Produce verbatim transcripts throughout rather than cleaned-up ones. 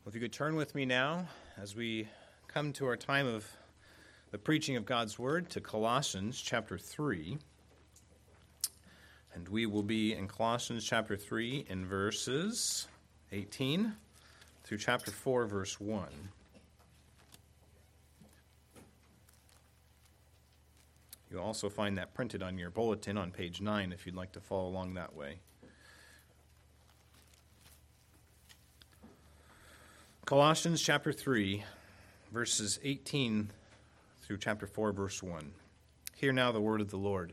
If you could turn with me now, as we come to our time of the preaching of God's Word, to Colossians chapter three. And we will be in Colossians chapter three in verses eighteen through chapter four, verse one. You'll also find that printed on your bulletin on page nine if you'd like to follow along that way. Colossians chapter three, verses eighteen through chapter four, verse one. Hear now the word of the Lord.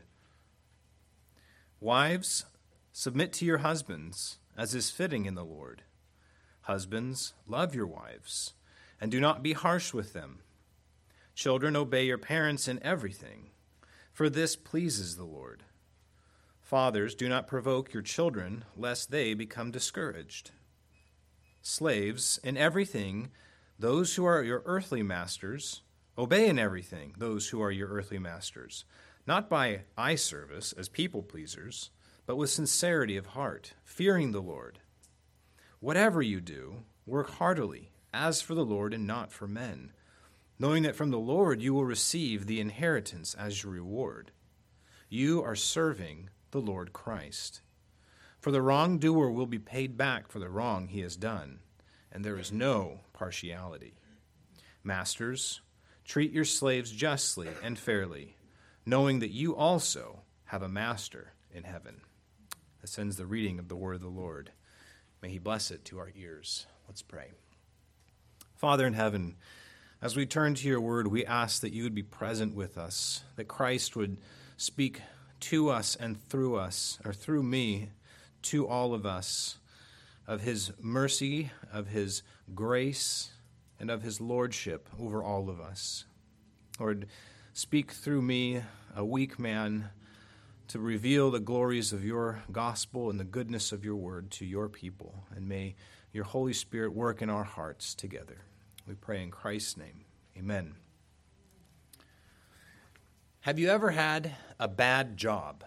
Wives, submit to your husbands, as is fitting in the Lord. Husbands, love your wives, and do not be harsh with them. Children, obey your parents in everything, for this pleases the Lord. Fathers, do not provoke your children, lest they become discouraged. Slaves, in everything, those who are your earthly masters, obey in everything those who are your earthly masters, not by eye service as people pleasers, but with sincerity of heart, fearing the Lord. Whatever you do, work heartily, as for the Lord and not for men, knowing that from the Lord you will receive the inheritance as your reward. You are serving the Lord Christ. For the wrongdoer will be paid back for the wrong he has done, and there is no partiality. Masters, treat your slaves justly and fairly, knowing that you also have a master in heaven. This ends the reading of the word of the Lord. May he bless it to our ears. Let's pray. Father in heaven, as we turn to your word, we ask that you would be present with us, that Christ would speak to us and through us, or through me, to all of us, of his mercy, of his grace, and of his lordship over all of us. Lord, speak through me, a weak man, to reveal the glories of your gospel and the goodness of your word to your people. And may your Holy Spirit work in our hearts together. We pray in Christ's name. Amen. Have you ever had a bad job?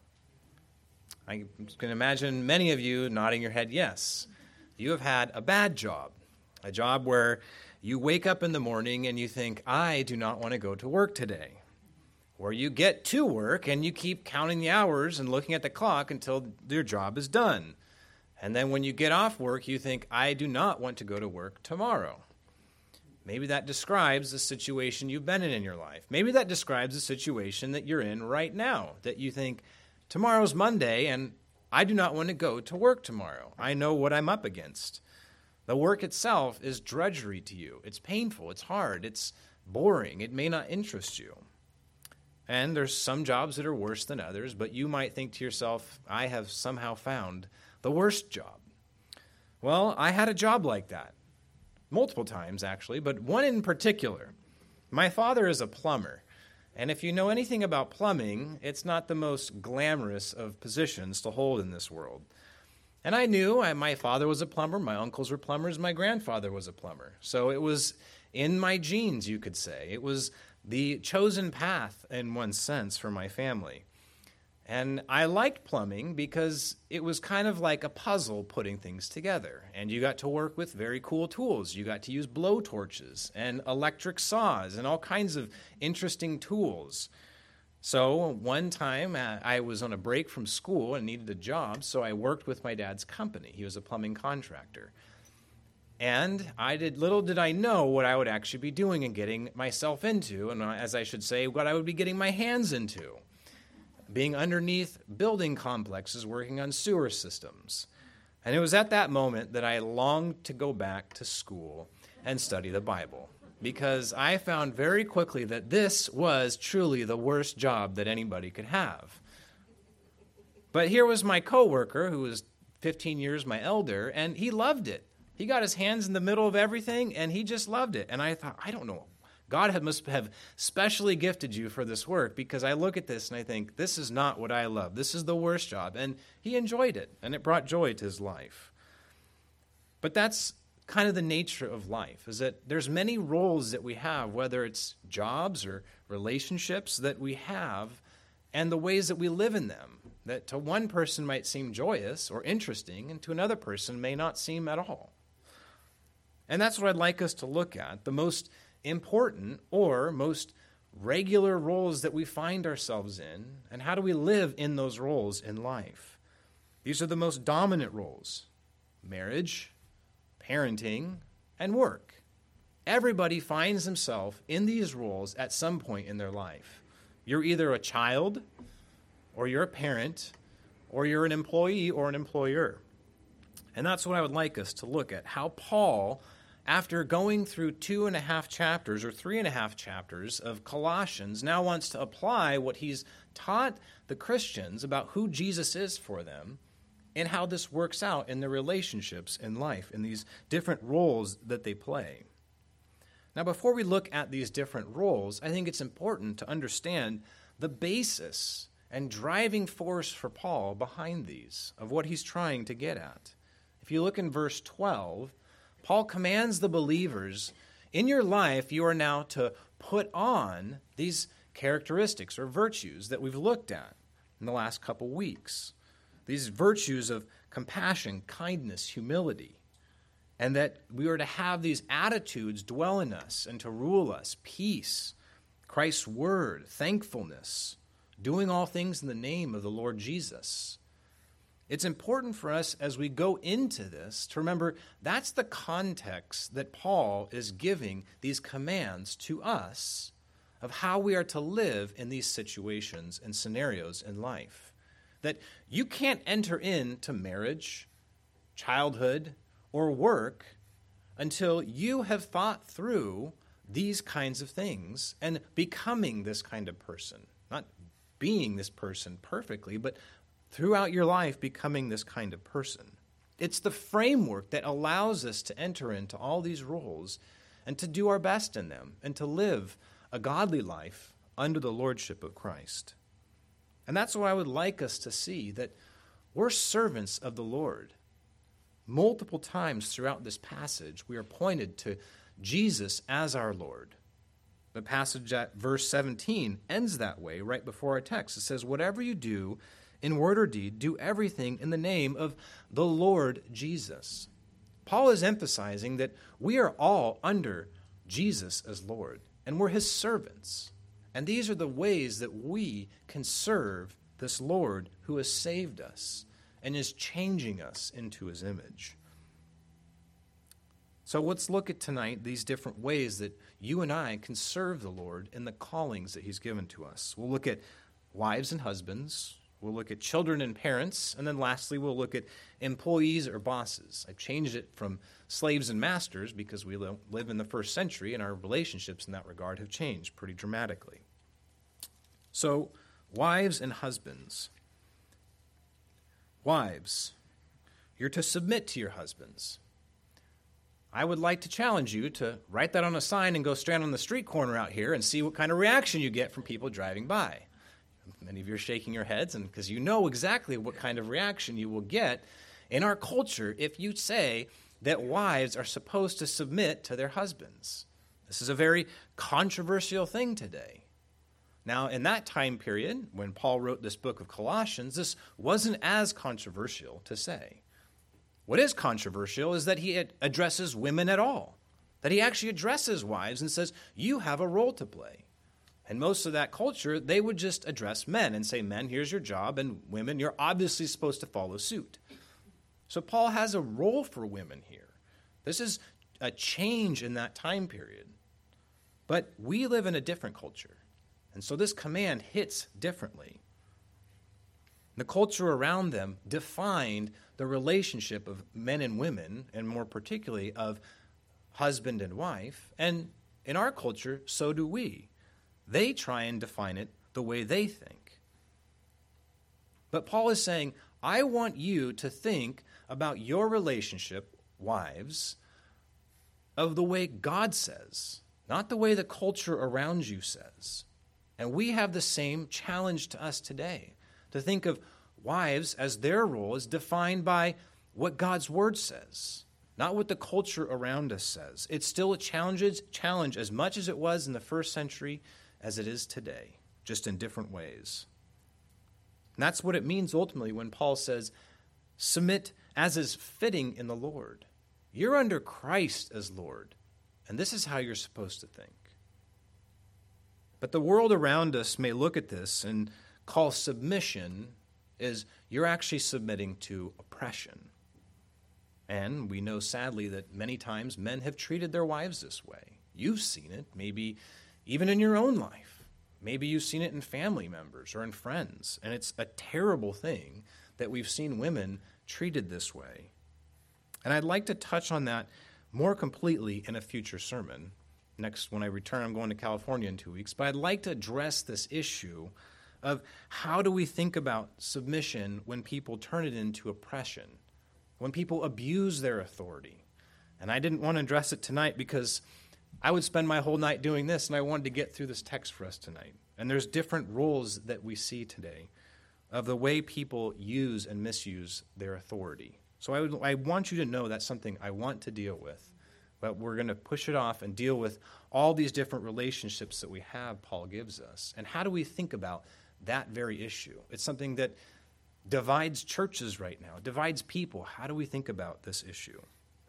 I can imagine many of you nodding your head yes. You have had a bad job, a job where you wake up in the morning and you think, I do not want to go to work today. Or you get to work and you keep counting the hours and looking at the clock until your job is done. And then when you get off work, you think, I do not want to go to work tomorrow. Maybe that describes the situation you've been in in your life. Maybe that describes the situation that you're in right now, that you think, tomorrow's Monday, and I do not want to go to work tomorrow. I know what I'm up against. The work itself is drudgery to you. It's painful. It's hard. It's boring. It may not interest you. And there's some jobs that are worse than others, but you might think to yourself, I have somehow found the worst job. Well, I had a job like that. Multiple times, actually, but one in particular. My father is a plumber. And if you know anything about plumbing, it's not the most glamorous of positions to hold in this world. And I knew I, my father was a plumber, my uncles were plumbers, my grandfather was a plumber. So it was in my genes, you could say. It was the chosen path, in one sense, for my family. And I liked plumbing because it was kind of like a puzzle putting things together. And you got to work with very cool tools. You got to use blow torches and electric saws and all kinds of interesting tools. So one time uh, I was on a break from school and needed a job, so I worked with my dad's company. He was a plumbing contractor. And I did little did I know what I would actually be doing and getting myself into, and as I should say, what I would be getting my hands into. Being underneath building complexes working on sewer systems. And it was at that moment that I longed to go back to school and study the Bible, because I found very quickly that this was truly the worst job that anybody could have. But here was my coworker, who was fifteen years my elder, and he loved it. He got his hands in the middle of everything, and he just loved it. And I thought, I don't know. God had, must have specially gifted you for this work, because I look at this and I think, this is not what I love. This is the worst job. And he enjoyed it, and it brought joy to his life. But that's kind of the nature of life, is that there's many roles that we have, whether it's jobs or relationships that we have, and the ways that we live in them, that to one person might seem joyous or interesting, and to another person may not seem at all. And that's what I'd like us to look at, the most important or most regular roles that we find ourselves in, and how do we live in those roles in life. These are the most dominant roles: marriage, parenting, and work. Everybody finds himself in these roles at some point in their life. You're either a child, or you're a parent, or you're an employee or an employer. And that's what I would like us to look at, how Paul, after going through two and a half chapters or three and a half chapters of Colossians, now wants to apply what he's taught the Christians about who Jesus is for them and how this works out in their relationships in life, in these different roles that they play. Now, before we look at these different roles, I think it's important to understand the basis and driving force for Paul behind these, of what he's trying to get at. If you look in verse twelve, Paul commands the believers, in your life you are now to put on these characteristics or virtues that we've looked at in the last couple weeks. These virtues of compassion, kindness, humility, and that we are to have these attitudes dwell in us and to rule us: peace, Christ's word, thankfulness, doing all things in the name of the Lord Jesus. It's important for us as we go into this to remember that's the context that Paul is giving these commands to us of how we are to live in these situations and scenarios in life. That you can't enter into marriage, childhood, or work until you have thought through these kinds of things and becoming this kind of person. Not being this person perfectly, but throughout your life becoming this kind of person. It's the framework that allows us to enter into all these roles and to do our best in them and to live a godly life under the lordship of Christ. And that's what I would like us to see, that we're servants of the Lord. Multiple times throughout this passage, we are pointed to Jesus as our Lord. The passage at verse seventeen ends that way right before our text. It says, whatever you do, in word or deed, do everything in the name of the Lord Jesus. Paul is emphasizing that we are all under Jesus as Lord, and we're his servants. And these are the ways that we can serve this Lord who has saved us and is changing us into his image. So let's look at tonight these different ways that you and I can serve the Lord in the callings that he's given to us. We'll look at wives and husbands. We'll look at children and parents. And then lastly, we'll look at employees or bosses. I've changed it from slaves and masters because we live in the first century and our relationships in that regard have changed pretty dramatically. So, wives and husbands. Wives, you're to submit to your husbands. I would like to challenge you to write that on a sign and go stand on the street corner out here and see what kind of reaction you get from people driving by. Many of you are shaking your heads, and because you know exactly what kind of reaction you will get in our culture if you say that wives are supposed to submit to their husbands. This is a very controversial thing today. Now, in that time period, when Paul wrote this book of Colossians, this wasn't as controversial to say. What is controversial is that he addresses women at all, that he actually addresses wives and says, you have a role to play. And most of that culture, they would just address men and say, men, here's your job, and women, you're obviously supposed to follow suit. So Paul has a role for women here. This is a change in that time period. But we live in a different culture. And so this command hits differently. The culture around them defined the relationship of men and women, and more particularly of husband and wife. And in our culture, so do we. They try and define it the way they think. But Paul is saying, I want you to think about your relationship, wives, of the way God says, not the way the culture around you says. And we have the same challenge to us today, to think of wives as their role is defined by what God's word says, not what the culture around us says. It's still a challenge, challenge as much as it was in the first century as it is today, just in different ways. And that's what it means ultimately when Paul says, submit as is fitting in the Lord. You're under Christ as Lord, and this is how you're supposed to think. But the world around us may look at this and call submission as you're actually submitting to oppression. And we know sadly that many times men have treated their wives this way. You've seen it, maybe even in your own life. Maybe you've seen it in family members or in friends. And it's a terrible thing that we've seen women treated this way. And I'd like to touch on that more completely in a future sermon. Next, when I return, I'm going to California in two weeks. But I'd like to address this issue of how do we think about submission when people turn it into oppression, when people abuse their authority. And I didn't want to address it tonight because I would spend my whole night doing this, and I wanted to get through this text for us tonight. And there's different roles that we see today of the way people use and misuse their authority. So I, would, I want you to know that's something I want to deal with. But we're going to push it off and deal with all these different relationships that we have, Paul gives us. And how do we think about that very issue? It's something that divides churches right now, divides people. How do we think about this issue?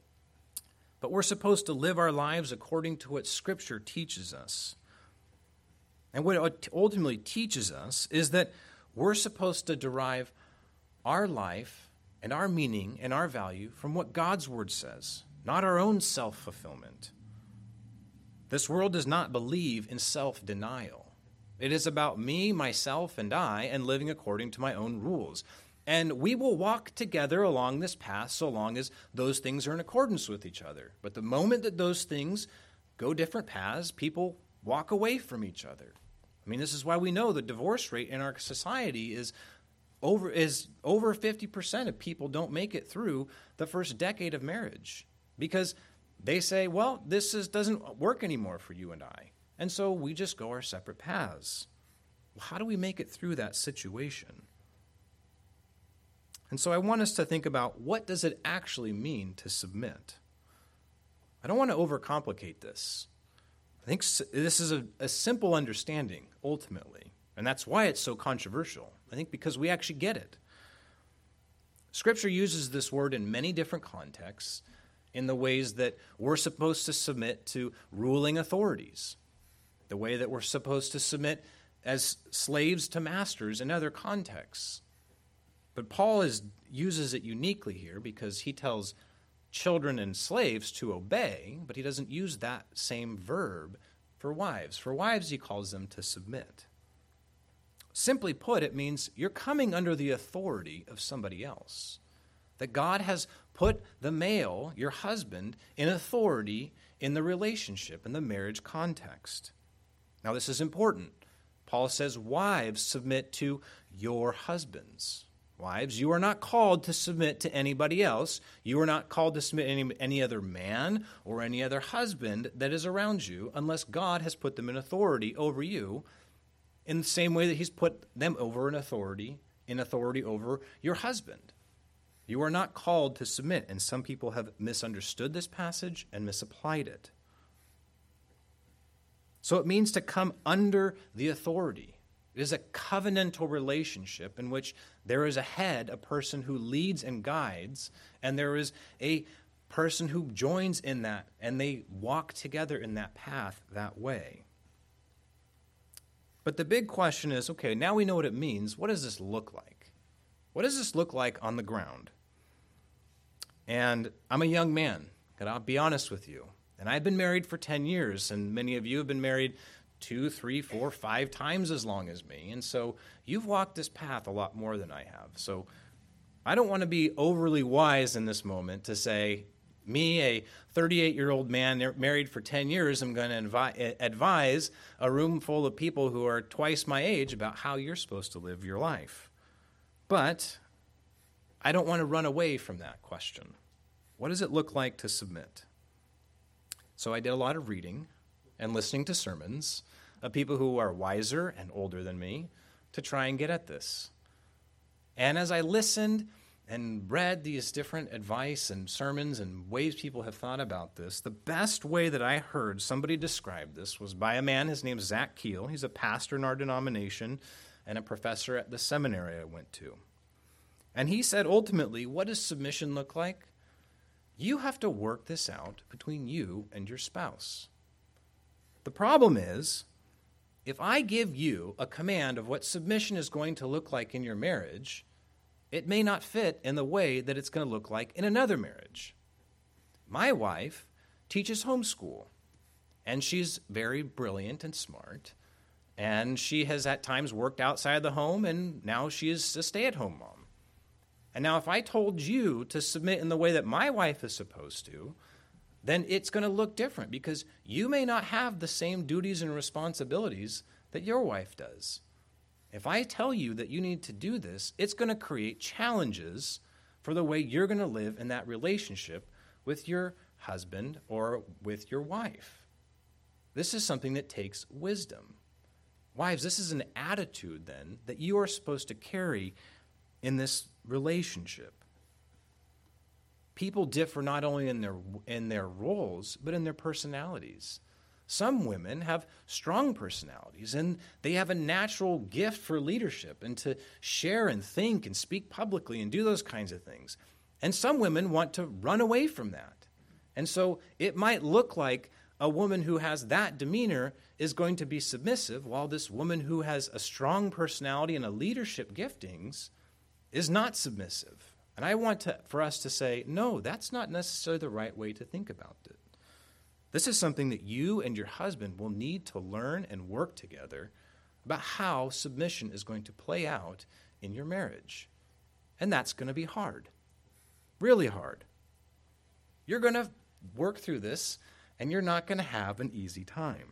But we're supposed to live our lives according to what Scripture teaches us. And what it ultimately teaches us is that we're supposed to derive our life and our meaning and our value from what God's Word says, not our own self-fulfillment. This world does not believe in self-denial. It is about me, myself, and I, and living according to my own rules. And we will walk together along this path so long as those things are in accordance with each other. But the moment that those things go different paths, people walk away from each other. I mean, this is why we know the divorce rate in our society is over, is over fifty percent of people don't make it through the first decade of marriage. Because they say, well, this is, doesn't work anymore for you and I. And so we just go our separate paths. Well, how do we make it through that situation? And so I want us to think about, what does it actually mean to submit? I don't want to overcomplicate this. I think this is a, a simple understanding, ultimately. And that's why it's so controversial. I think because we actually get it. Scripture uses this word in many different contexts in the ways that we're supposed to submit to ruling authorities, the way that we're supposed to submit as slaves to masters in other contexts. But Paul is, uses it uniquely here because he tells children and slaves to obey, but he doesn't use that same verb for wives. For wives, he calls them to submit. Simply put, it means you're coming under the authority of somebody else. That God has put the male, your husband, in authority in the relationship, in the marriage context. Now, this is important. Paul says, wives, submit to your husbands. Wives, you are not called to submit to anybody else. You are not called to submit to any, any other man or any other husband that is around you unless God has put them in authority over you in the same way that he's put them over in authority, in authority over your husband. You are not called to submit, and some people have misunderstood this passage and misapplied it. So it means to come under the authority. It is a covenantal relationship in which there is a head, a person who leads and guides, and there is a person who joins in that, and they walk together in that path that way. But the big question is, okay, now we know what it means. What does this look like? What does this look like on the ground? And I'm a young man, and I'll be honest with you. And I've been married for ten years, and many of you have been married two, three, four, five times as long as me. And so you've walked this path a lot more than I have. So I don't want to be overly wise in this moment to say, me, a thirty-eight-year-old man married for ten years, I'm going to invi- advise a room full of people who are twice my age about how you're supposed to live your life. But I don't want to run away from that question. What does it look like to submit? So I did a lot of reading and listening to sermons of people who are wiser and older than me to try and get at this. And as I listened and read these different advice and sermons and ways people have thought about this, the best way that I heard somebody describe this was by a man. His name is Zach Keel. He's a pastor in our denomination and a professor at the seminary I went to. And he said, ultimately, what does submission look like? You have to work this out between you and your spouse. The problem is, if I give you a command of what submission is going to look like in your marriage, it may not fit in the way that it's going to look like in another marriage. My wife teaches homeschool, and she's very brilliant and smart, and she has at times worked outside the home, and now she is a stay-at-home mom. And now if I told you to submit in the way that my wife is supposed to, then it's going to look different because you may not have the same duties and responsibilities that your wife does. If I tell you that you need to do this, it's going to create challenges for the way you're going to live in that relationship with your husband or with your wife. This is something that takes wisdom. Wives, this is an attitude then that you are supposed to carry in this relationship. People differ not only in their in their roles, but in their personalities. Some women have strong personalities, and they have a natural gift for leadership and to share and think and speak publicly and do those kinds of things. And some women want to run away from that. And so it might look like a woman who has that demeanor is going to be submissive, while this woman who has a strong personality and a leadership giftings is not submissive. And I want to, for us to say, no, that's not necessarily the right way to think about it. This is something that you and your husband will need to learn and work together about how submission is going to play out in your marriage. And that's going to be hard, really hard. You're going to work through this, and you're not going to have an easy time.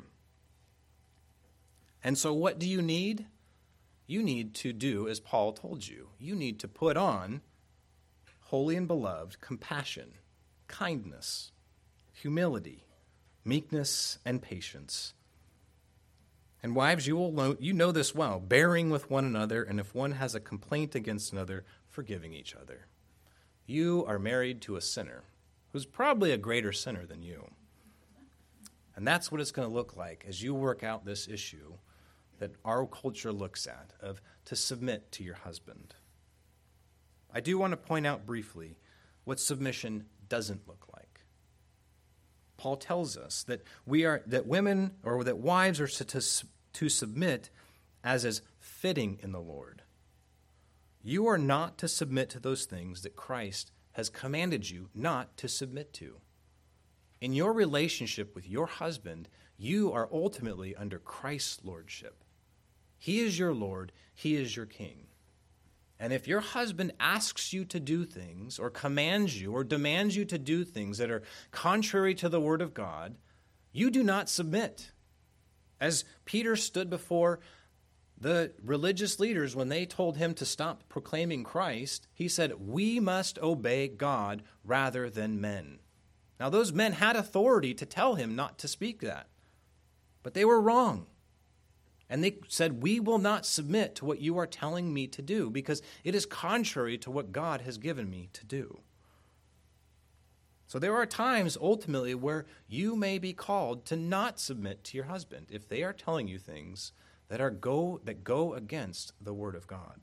And so what do you need? You need to do as Paul told you. You need to put on holy and beloved compassion, kindness, humility, meekness, and patience. And wives, you will know, you know this well, bearing with one another, and if one has a complaint against another, forgiving each other. You are married to a sinner who's probably a greater sinner than you. And that's what it's going to look like as you work out this issue that our culture looks at, of to submit to your husband. I do want to point out briefly what submission doesn't look like. Paul tells us that we are that women or that wives are to, to, to submit as is fitting in the Lord. You are not to submit to those things that Christ has commanded you not to submit to. In your relationship with your husband, you are ultimately under Christ's lordship. He is your Lord. He is your King. And if your husband asks you to do things or commands you or demands you to do things that are contrary to the Word of God, you do not submit. As Peter stood before the religious leaders when they told him to stop proclaiming Christ, he said, "We must obey God rather than men." Now, those men had authority to tell him not to speak that, but they were wrong. And they said, "We will not submit to what you are telling me to do because it is contrary to what God has given me to do." So there are times ultimately where you may be called to not submit to your husband if they are telling you things that are go that go against the Word of God.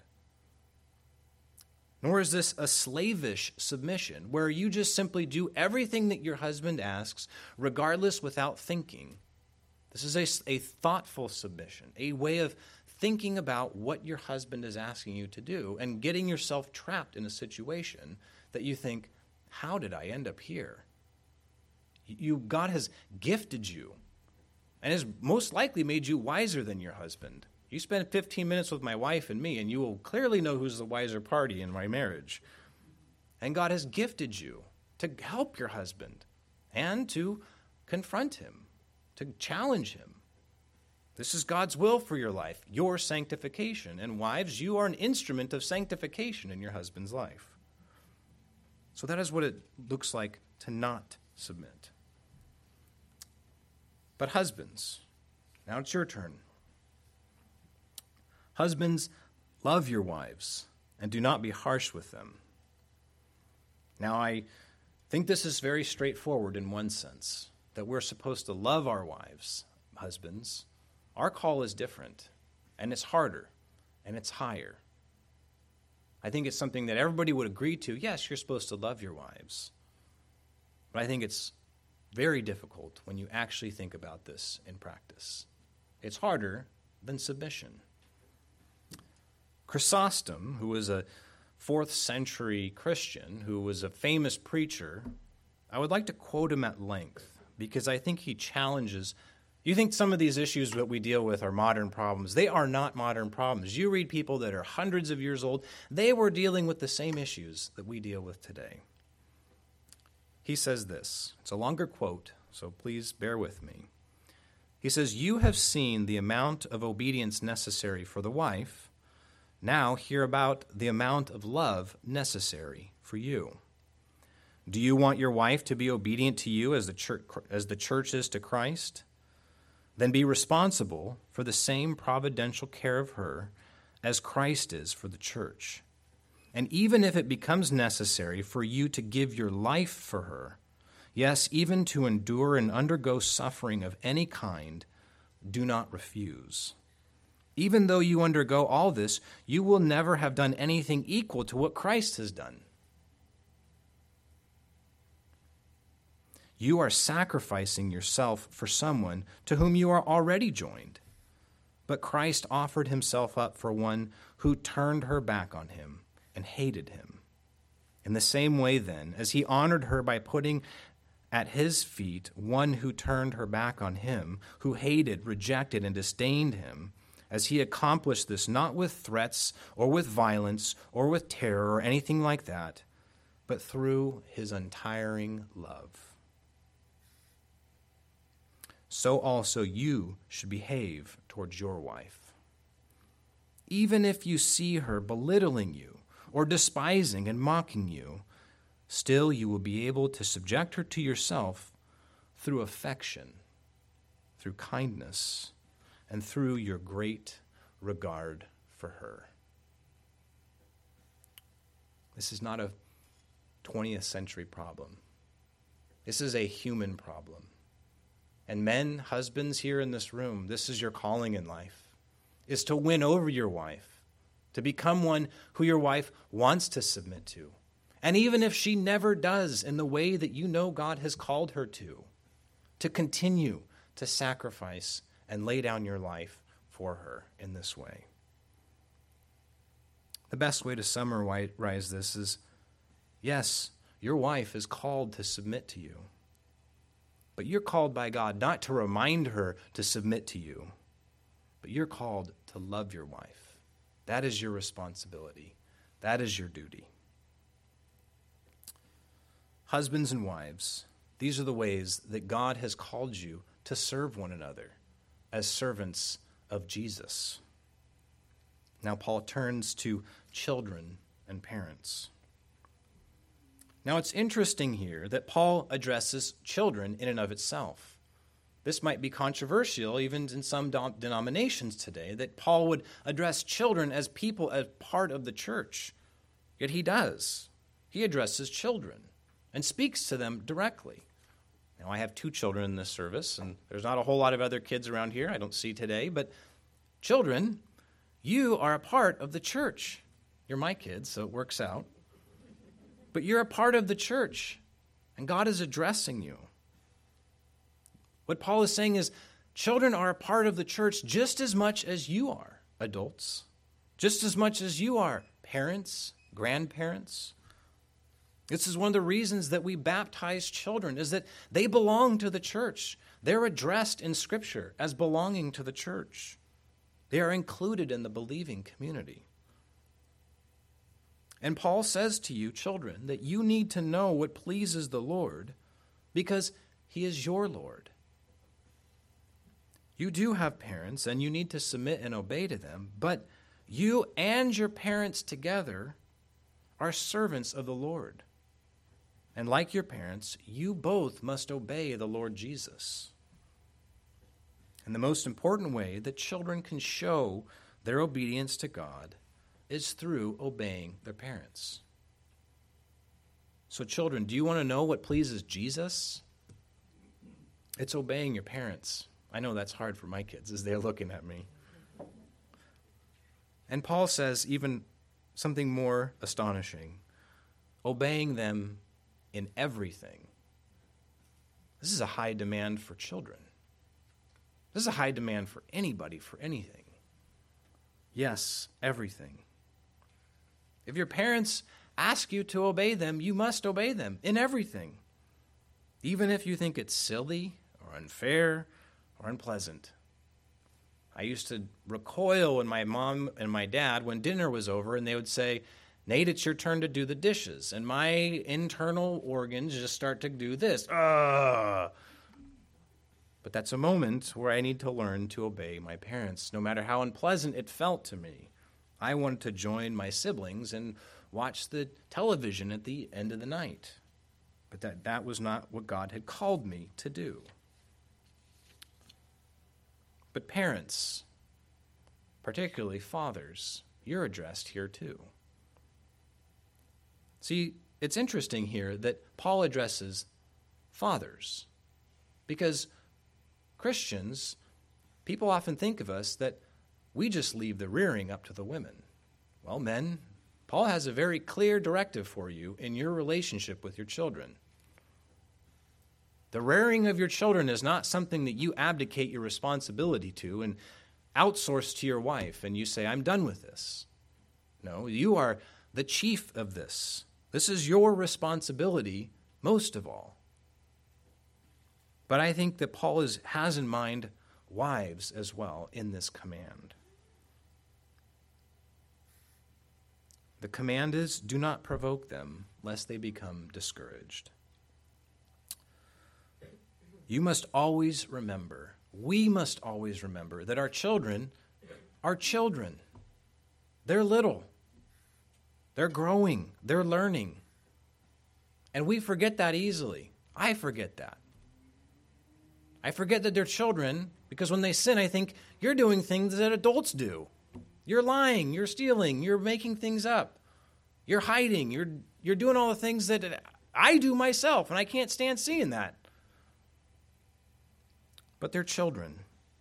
Nor is this a slavish submission where you just simply do everything that your husband asks regardless without thinking. This is a, a thoughtful submission, a way of thinking about what your husband is asking you to do and getting yourself trapped in a situation that you think, how did I end up here? You, God has gifted you and has most likely made you wiser than your husband. You spend fifteen minutes with my wife and me, and you will clearly know who's the wiser party in my marriage. And God has gifted you to help your husband and to confront him, to challenge him. This is God's will for your life, your sanctification. And wives, you are an instrument of sanctification in your husband's life. So that is what it looks like to not submit. But husbands, now it's your turn. Husbands, love your wives and do not be harsh with them. Now, I think this is very straightforward in one sense, that we're supposed to love our wives, husbands. Our call is different, and it's harder, and it's higher. I think it's something that everybody would agree to. Yes, you're supposed to love your wives. But I think it's very difficult when you actually think about this in practice. It's harder than submission. Chrysostom, who was a fourth century Christian, who was a famous preacher, I would like to quote him at length because I think he challenges. You think some of these issues that we deal with are modern problems. They are not modern problems. You read people that are hundreds of years old, they were dealing with the same issues that we deal with today. He says this. It's a longer quote, so please bear with me. He says, "You have seen the amount of obedience necessary for the wife. Now hear about the amount of love necessary for you. Do you want your wife to be obedient to you as the church, as the church is to Christ? Then be responsible for the same providential care of her as Christ is for the church. And even if it becomes necessary for you to give your life for her, yes, even to endure and undergo suffering of any kind, do not refuse. Even though you undergo all this, you will never have done anything equal to what Christ has done. You are sacrificing yourself for someone to whom you are already joined. But Christ offered himself up for one who turned her back on him and hated him. In the same way, then, as he honored her by putting at his feet one who turned her back on him, who hated, rejected, and disdained him, as he accomplished this not with threats or with violence or with terror or anything like that, but through his untiring love. So also you should behave towards your wife. Even if you see her belittling you or despising and mocking you, still you will be able to subject her to yourself through affection, through kindness, and through your great regard for her." This is not a twentieth century problem. This is a human problem. And men, husbands here in this room, this is your calling in life, is to win over your wife, to become one who your wife wants to submit to. And even if she never does in the way that you know God has called her to, to continue to sacrifice and lay down your life for her in this way. The best way to summarize this is, yes, your wife is called to submit to you. But you're called by God not to remind her to submit to you, but you're called to love your wife. That is your responsibility. That is your duty. Husbands and wives, these are the ways that God has called you to serve one another as servants of Jesus. Now Paul turns to children and parents. Now, it's interesting here that Paul addresses children in and of itself. This might be controversial even in some denominations today, that Paul would address children as people, as part of the church. Yet he does. He addresses children and speaks to them directly. Now, I have two children in this service, and there's not a whole lot of other kids around here I don't see today, but children, you are a part of the church. You're my kids, so it works out. But you're a part of the church, and God is addressing you. What Paul is saying is, children are a part of the church just as much as you are, adults, just as much as you are, parents, grandparents. This is one of the reasons that we baptize children, is that they belong to the church. They're addressed in Scripture as belonging to the church. They are included in the believing community. And Paul says to you, children, that you need to know what pleases the Lord because he is your Lord. You do have parents, and you need to submit and obey to them, but you and your parents together are servants of the Lord. And like your parents, you both must obey the Lord Jesus. And the most important way that children can show their obedience to God is through obeying their parents. So children, do you want to know what pleases Jesus? It's obeying your parents. I know that's hard for my kids as they're looking at me. And Paul says even something more astonishing, obeying them in everything This is a high demand for children. This is a high demand for anybody, for anything. Yes, everything. If your parents ask you to obey them, you must obey them in everything, even if you think it's silly or unfair or unpleasant. I used to recoil when my mom and my dad, when dinner was over, and they would say, Nate, it's your turn to do the dishes. And my internal organs just start to do this. Ugh. But that's a moment where I need to learn to obey my parents, no matter how unpleasant it felt to me. I wanted to join my siblings and watch the television at the end of the night. But that, that was not what God had called me to do. But parents, particularly fathers, you're addressed here too. See, it's interesting here that Paul addresses fathers, because Christians, people often think of us that we just leave the rearing up to the women. Well, men, Paul has a very clear directive for you in your relationship with your children. The rearing of your children is not something that you abdicate your responsibility to and outsource to your wife and you say, I'm done with this. No, you are the chief of this. This is your responsibility most of all. But I think that Paul is, has in mind wives as well in this command. The command is, do not provoke them, lest they become discouraged. You must always remember, we must always remember that our children are children. They're little. They're growing. They're learning. And we forget that easily. I forget that. I forget that they're children because when they sin, I think, you're doing things that adults do. You're lying, you're stealing, you're making things up. You're hiding, you're you're doing all the things that I do myself, and I can't stand seeing that. But they're children.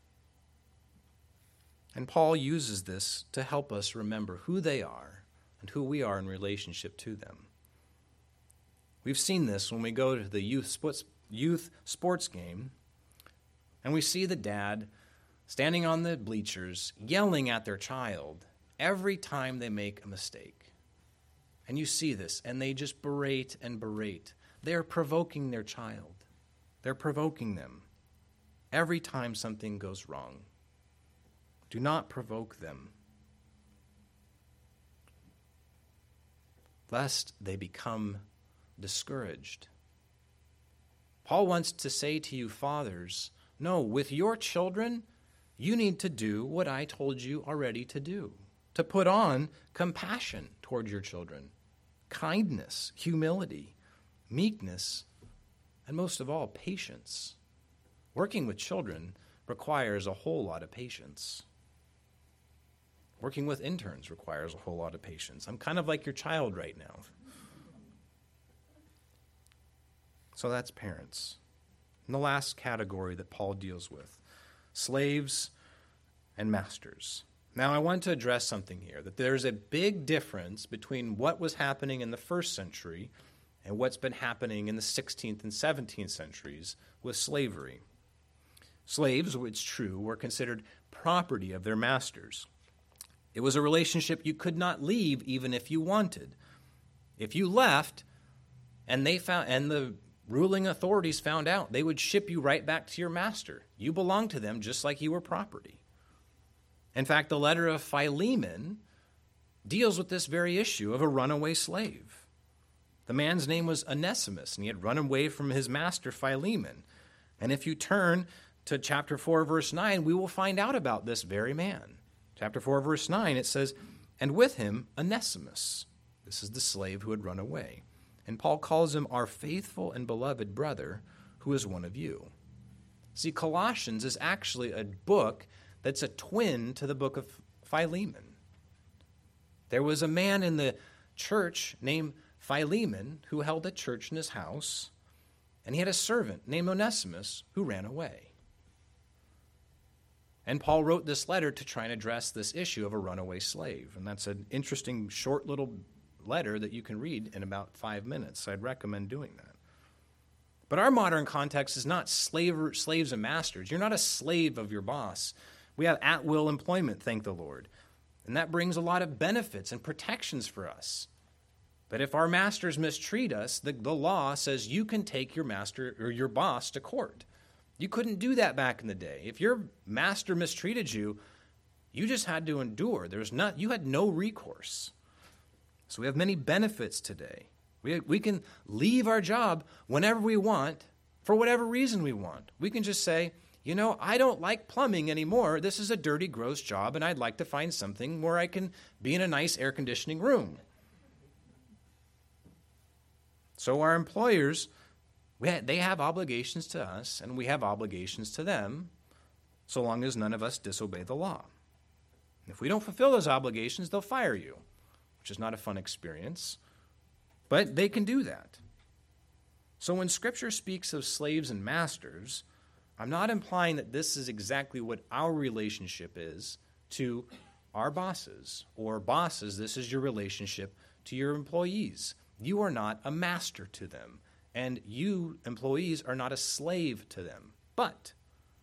And Paul uses this to help us remember who they are and who we are in relationship to them. We've seen this when we go to the youth sports, youth sports game, and we see the dad standing on the bleachers yelling at their child every time they make a mistake. And you see this, and they just berate and berate. They're provoking their child. They're provoking them every time something goes wrong. Do not provoke them, lest they become discouraged. Paul wants to say to you, fathers, no, with your children, you need to do what I told you already to do, to put on compassion toward your children, kindness, humility, meekness, and most of all, patience. Working with children requires a whole lot of patience. Working with interns requires a whole lot of patience. I'm kind of like your child right now. So that's parents. And the last category that Paul deals with, slaves and masters. Now I want to address something here, that there's a big difference between what was happening in the first century and what's been happening in the sixteenth and seventeenth centuries with slavery. Slaves, it's true, were considered property of their masters. It was a relationship you could not leave even if you wanted. If you left and they found and the ruling authorities found out, they would ship you right back to your master. You belonged to them just like you were property. In fact, the letter of Philemon deals with this very issue of a runaway slave. The man's name was Onesimus, and he had run away from his master Philemon. And if you turn to chapter four, verse nine, we will find out about this very man. Chapter four, verse nine, it says, and with him Onesimus. This is the slave who had run away. And Paul calls him our faithful and beloved brother, who is one of you. See, Colossians is actually a book that's a twin to the book of Philemon. There was a man in the church named Philemon who held a church in his house, and he had a servant named Onesimus who ran away. And Paul wrote this letter to try and address this issue of a runaway slave. And that's an interesting, short little letter that you can read in about five minutes. I'd recommend doing that. But our modern context is not slaver, slaves and masters. You're not a slave of your boss. We have at-will employment, thank the Lord. And that brings a lot of benefits and protections for us. But if our masters mistreat us, the, the law says you can take your master or your boss to court. You couldn't do that back in the day. If your master mistreated you, you just had to endure. There's not, you had no recourse. So we have many benefits today. We, we can leave our job whenever we want, for whatever reason we want. We can just say, you know, I don't like plumbing anymore. This is a dirty, gross job, and I'd like to find something where I can be in a nice air conditioning room. So our employers, we ha- they have obligations to us, and we have obligations to them, so long as none of us disobey the law. If we don't fulfill those obligations, they'll fire you, which is not a fun experience, but they can do that. So when Scripture speaks of slaves and masters, I'm not implying that this is exactly what our relationship is to our bosses, or bosses, this is your relationship to your employees. You are not a master to them, and you, employees, are not a slave to them. But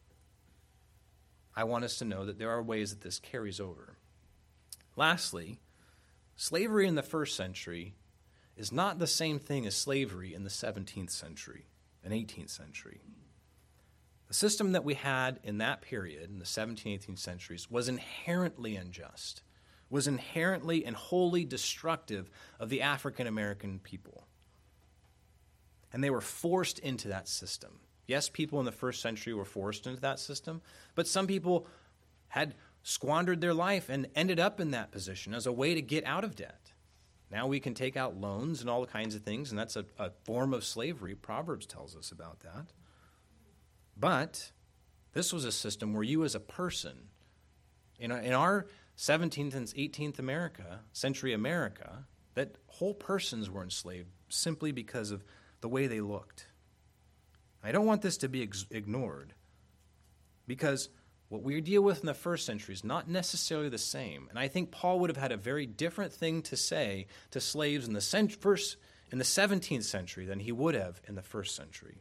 I want us to know that there are ways that this carries over. Lastly, slavery in the first century is not the same thing as slavery in the seventeenth century and eighteenth century. The system that we had in that period, in the seventeenth, eighteenth centuries, was inherently unjust, was inherently and wholly destructive of the African American people. And they were forced into that system. Yes, people in the first century were forced into that system, but some people had squandered their life and ended up in that position as a way to get out of debt. Now we can take out loans and all kinds of things, and that's a, a form of slavery. Proverbs tells us about that. But this was a system where you as a person, in our, in our seventeenth and eighteenth America, century America, that whole persons were enslaved simply because of the way they looked. I don't want this to be ex- ignored, because what we deal with in the first century is not necessarily the same. And I think Paul would have had a very different thing to say to slaves in the cent- first, in the seventeenth century than he would have in the first century.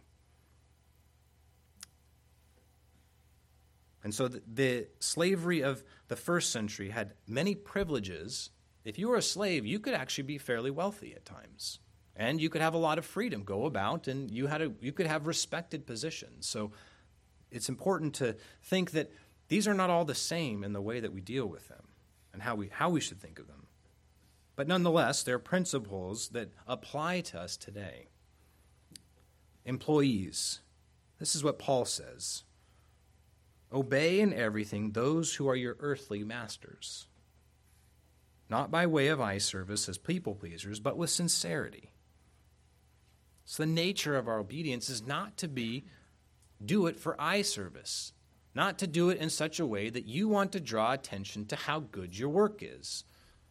And so the, the slavery of the first century had many privileges. If you were a slave, you could actually be fairly wealthy at times. And you could have a lot of freedom, go about, and you had a, you could have respected positions. So it's important to think that these are not all the same in the way that we deal with them and how we how we should think of them. But nonetheless, there are principles that apply to us today. Employees. This is what Paul says. Obey in everything those who are your earthly masters, not by way of eye service as people pleasers, but with sincerity. So the nature of our obedience is not to be do it for eye service, not to do it in such a way that you want to draw attention to how good your work is.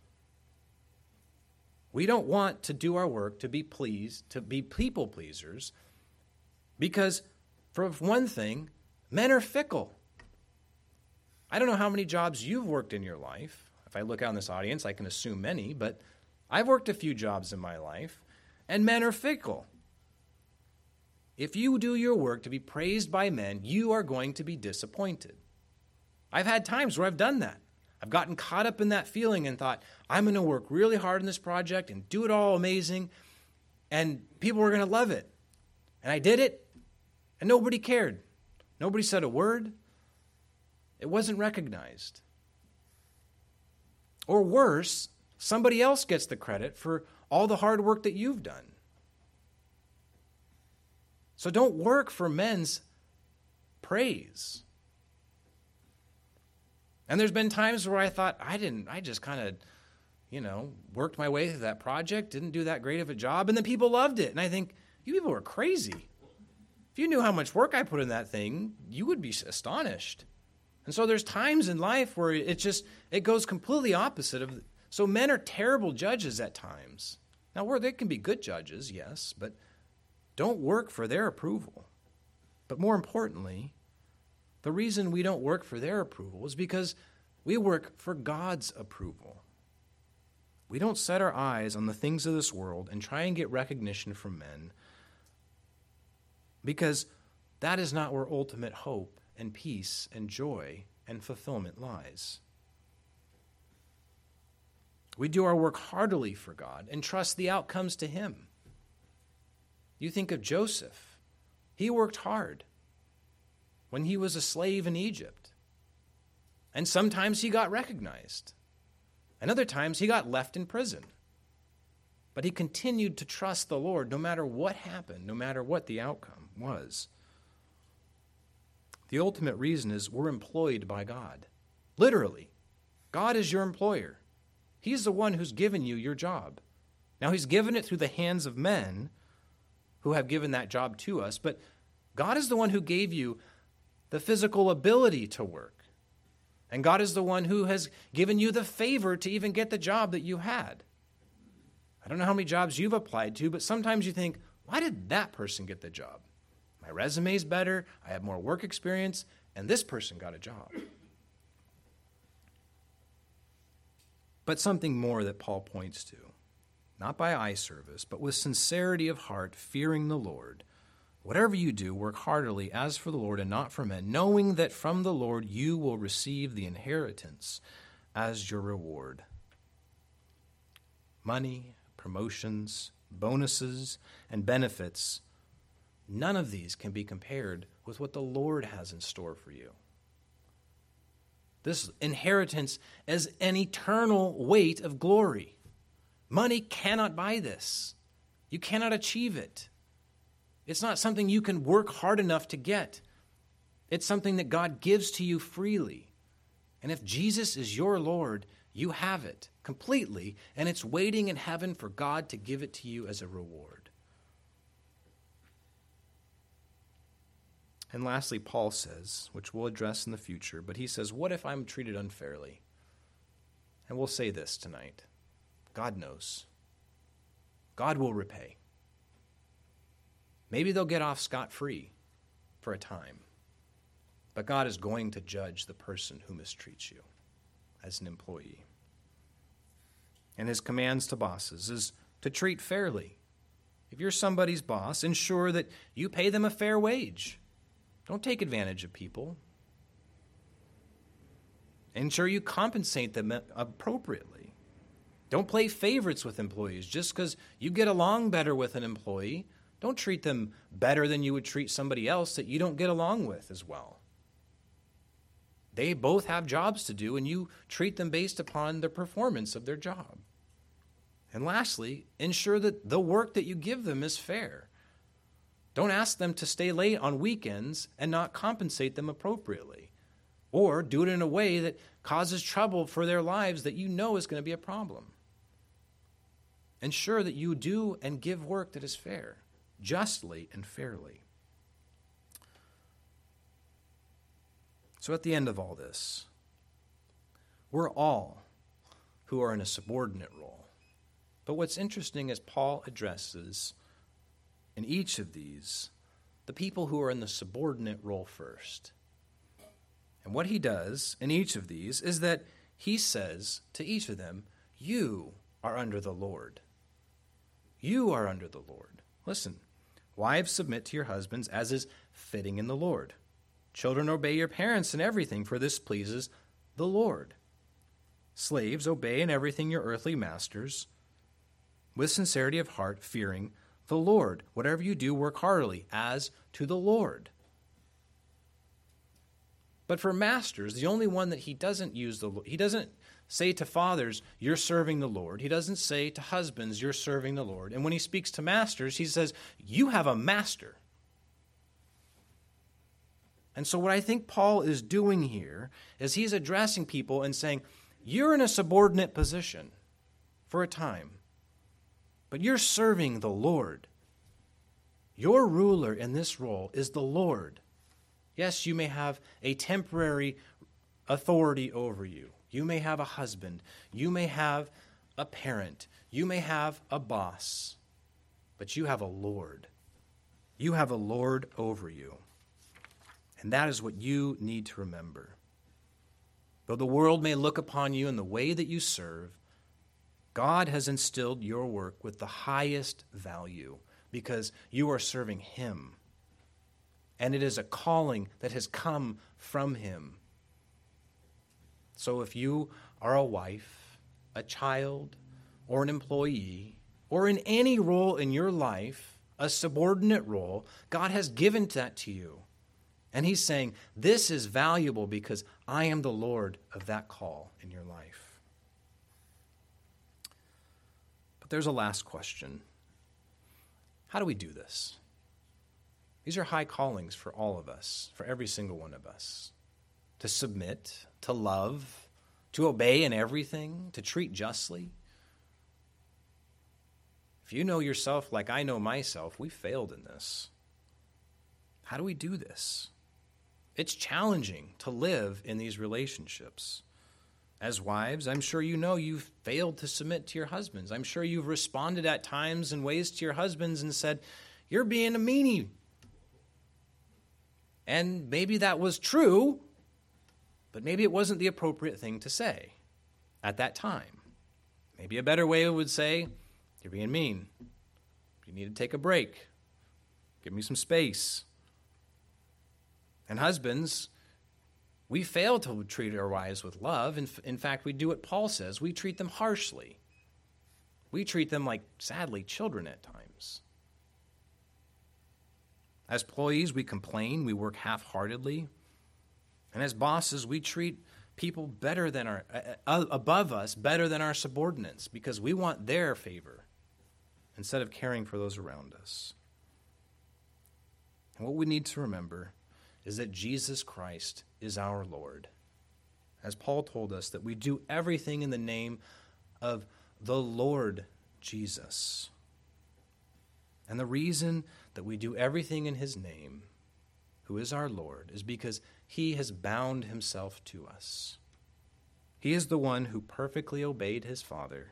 We don't want to do our work to be pleased, to be people pleasers, because for one thing, men are fickle. I don't know how many jobs you've worked in your life. If I look out in this audience, I can assume many, but I've worked a few jobs in my life, and men are fickle. If you do your work to be praised by men, you are going to be disappointed. I've had times where I've done that. I've gotten caught up in that feeling and thought, I'm going to work really hard on this project and do it all amazing, and people are going to love it. And I did it, and nobody cared. Nobody said a word. It wasn't recognized. Or worse, somebody else gets the credit for all the hard work that you've done. So don't work for men's praise. And there's been times where I thought, I didn't, I just kind of, you know, worked my way through that project, didn't do that great of a job, and then people loved it. And I think, you people are crazy. If you knew how much work I put in that thing, you would be astonished. And so there's times in life where it just, it goes completely opposite of, so men are terrible judges at times. Now, where they can be good judges, yes, but don't work for their approval. But more importantly, the reason we don't work for their approval is because we work for God's approval. We don't set our eyes on the things of this world and try and get recognition from men. because that is not where ultimate hope and peace and joy and fulfillment lies. We do our work heartily for God and trust the outcomes to Him. You think of Joseph. He worked hard when he was a slave in Egypt. And sometimes he got recognized. And other times he got left in prison. But he continued to trust the Lord no matter what happened, no matter what the outcome was. The ultimate reason is we're employed by God. Literally, God is your employer. He's the one who's given you your job. Now, He's given it through the hands of men who have given that job to us, but God is the one who gave you the physical ability to work. And God is the one who has given you the favor to even get the job that you had. I don't know how many jobs you've applied to, but sometimes you think, why did that person get the job? My resume's better, I have more work experience, and this person got a job. But something more that Paul points to, not by eye service, but with sincerity of heart, fearing the Lord. Whatever you do, work heartily as for the Lord and not for men, knowing that from the Lord you will receive the inheritance as your reward. Money, promotions, bonuses, and benefits, none of these can be compared with what the Lord has in store for you. This inheritance is an eternal weight of glory. Money cannot buy this. You cannot achieve it. It's not something you can work hard enough to get. It's something that God gives to you freely. And if Jesus is your Lord, you have it completely, and it's waiting in heaven for God to give it to you as a reward. And lastly, Paul says, which we'll address in the future, but he says, what if I'm treated unfairly? And we'll say this tonight. God knows. God will repay. Maybe they'll get off scot-free for a time, but God is going to judge the person who mistreats you as an employee. And His commands to bosses is to treat fairly. If you're somebody's boss, ensure that you pay them a fair wage. Don't take advantage of people. Ensure you compensate them appropriately. Don't play favorites with employees. Just because you get along better with an employee, don't treat them better than you would treat somebody else that you don't get along with as well. They both have jobs to do, and you treat them based upon the performance of their job. And lastly, ensure that the work that you give them is fair. Don't ask them to stay late on weekends and not compensate them appropriately, or do it in a way that causes trouble for their lives that you know is going to be a problem. Ensure that you do and give work that is fair, justly and fairly. So at the end of all this, we're all who are in a subordinate role. But what's interesting is Paul addresses in each of these the people who are in the subordinate role first. And what he does in each of these is that he says to each of them, you are under the Lord. You are under the Lord. Listen, wives, submit to your husbands as is fitting in the Lord. Children, obey your parents in everything, for this pleases the Lord. Slaves, obey in everything your earthly masters, with sincerity of heart, fearing the Lord. Whatever you do, work heartily, as to the Lord. But for masters, the only one that he doesn't use, the he doesn't say to fathers, you're serving the Lord. He doesn't say to husbands, you're serving the Lord. And when he speaks to masters, he says, you have a master. And so what I think Paul is doing here is he's addressing people and saying, you're in a subordinate position for a time, but you're serving the Lord. Your ruler in this role is the Lord. Yes, you may have a temporary authority over you. You may have a husband. You may have a parent. You may have a boss. But you have a Lord. You have a Lord over you. And that is what you need to remember. Though the world may look upon you in the way that you serve, God has instilled your work with the highest value because you are serving Him. and it is a calling that has come from him. So if you are a wife, a child, or an employee, or in any role in your life, a subordinate role, God has given that to you. And he's saying, this is valuable because I am the Lord of that call in your life. But there's a last question. How do we do this? These are high callings for all of us, for every single one of us. To submit, to love, to obey in everything, to treat justly. If you know yourself like I know myself, we failed in this. How do we do this? It's challenging to live in these relationships. As wives, I'm sure you know you've failed to submit to your husbands. I'm sure you've responded at times in ways to your husbands and said, you're being a meanie. And maybe that was true, but maybe it wasn't the appropriate thing to say at that time. Maybe a better way would say, you're being mean. You need to take a break. Give me some space. And husbands, we fail to treat our wives with love. In, in fact, we do what Paul says. We treat them harshly. We treat them like, sadly, children at times. As employees, we complain. We work half-heartedly. And as bosses, we treat people better than our, uh, above us, better than our subordinates, because we want their favor instead of caring for those around us. And what we need to remember is that Jesus Christ is our Lord. As Paul told us, that we do everything in the name of the Lord Jesus. And the reason that we do everything in his name, who is our Lord, is because he has bound himself to us. He is the one who perfectly obeyed his Father.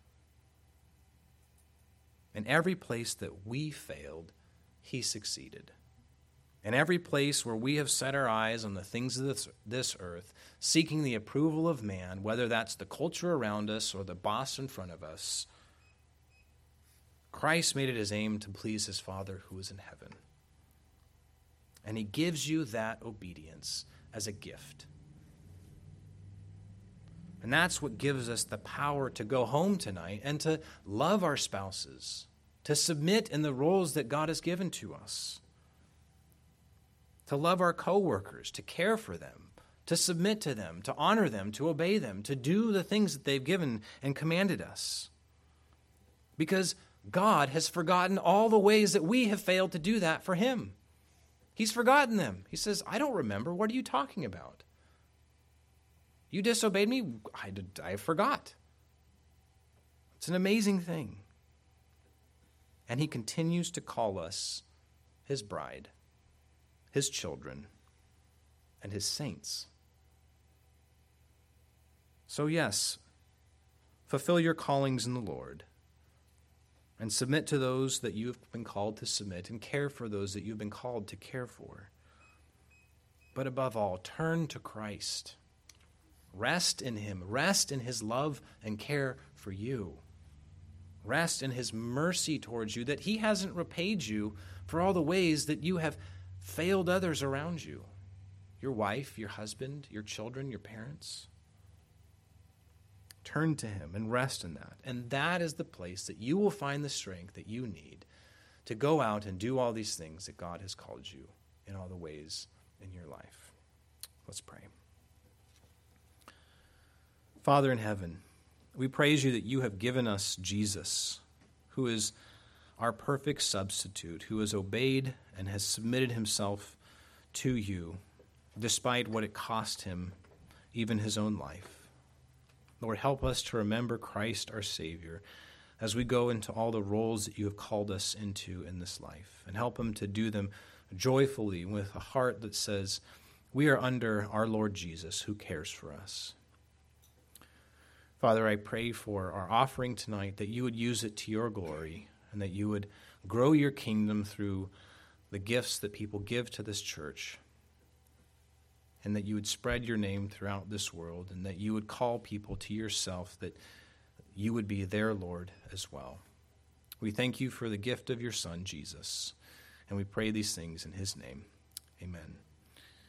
In every place that we failed, he succeeded. In every place where we have set our eyes on the things of this, this earth, seeking the approval of man, whether that's the culture around us or the boss in front of us, Christ made it his aim to please his Father who is in heaven. And he gives you that obedience as a gift. And that's what gives us the power to go home tonight and to love our spouses, to submit in the roles that God has given to us, to love our coworkers, to care for them, to submit to them, to honor them, to obey them, to do the things that they've given and commanded us. Because God has forgotten all the ways that we have failed to do that for him. He's forgotten them. He says, I don't remember. What are you talking about? You disobeyed me? I, did, I forgot. It's an amazing thing. And he continues to call us his bride, his children, and his saints. So yes, fulfill your callings in the Lord, and submit to those that you have been called to submit, and care for those that you've been called to care for. But above all, turn to Christ. Rest in him. Rest in his love and care for you. Rest in his mercy towards you, that he hasn't repaid you for all the ways that you have failed others around you. Your wife, your husband, your children, your parents. Turn to him and rest in that. And that is the place that you will find the strength that you need to go out and do all these things that God has called you in all the ways in your life. Let's pray. Father in heaven, we praise you that you have given us Jesus, who is our perfect substitute, who has obeyed and has submitted himself to you, despite what it cost him, even his own life. Lord, help us to remember Christ our Savior as we go into all the roles that you have called us into in this life, and help him to do them joyfully with a heart that says, we are under our Lord Jesus who cares for us. Father, I pray for our offering tonight that you would use it to your glory, and that you would grow your kingdom through the gifts that people give to this church, and that you would spread your name throughout this world, and that you would call people to yourself, that you would be their Lord as well. We thank you for the gift of your Son, Jesus, and we pray these things in his name. Amen.